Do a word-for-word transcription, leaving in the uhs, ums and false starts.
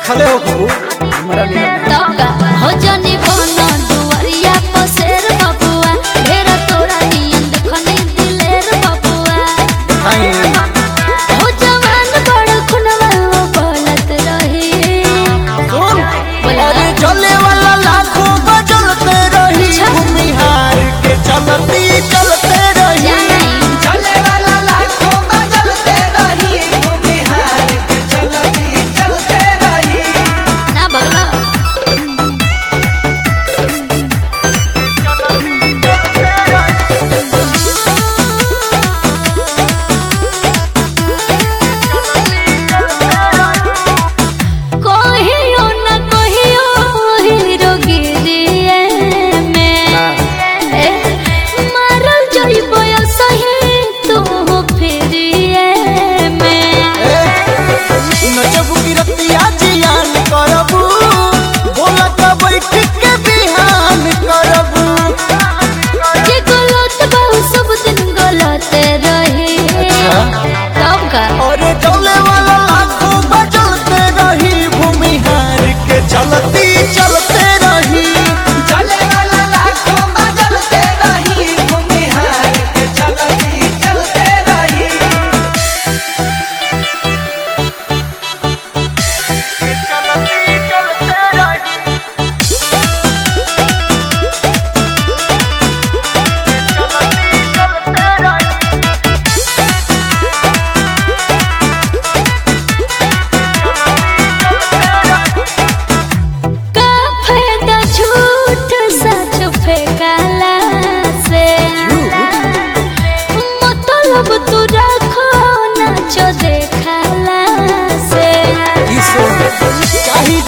देखले हो खूब हमरा तका हो जनी बना दुआरिया पर शेर बबुआ ढेर तोरा नियन देखनी दिलेर बबुआ हाय हो जवान बड़ खुनवा बोलत रही सुन अरे चले वाला लाखों बजलते रही भूमिहार के चलती चलते रही चले वाला लाखों बजलते रही भूमिहार के चलती चलते रही ना बगला कहियो ना कहियो हीरो गिरिए में ए, मारल जइबो सही तू फिरिए में नचबू की रतिया जियान करबू बोला का बैठ के बिहान करबू जे गलत बहु सब दिन गलत रही तब का अरे चले वाला लाखों बजलते रही भूमिहार के चलती चलते रही चले वाला लाखों बजलते रही भूमिहार के चलती चलते रही चलती चलते रही चलती चलते रही का फायदा झूठ सच फेंकाला से मतलब तू रखो नाचो देखाला से चाही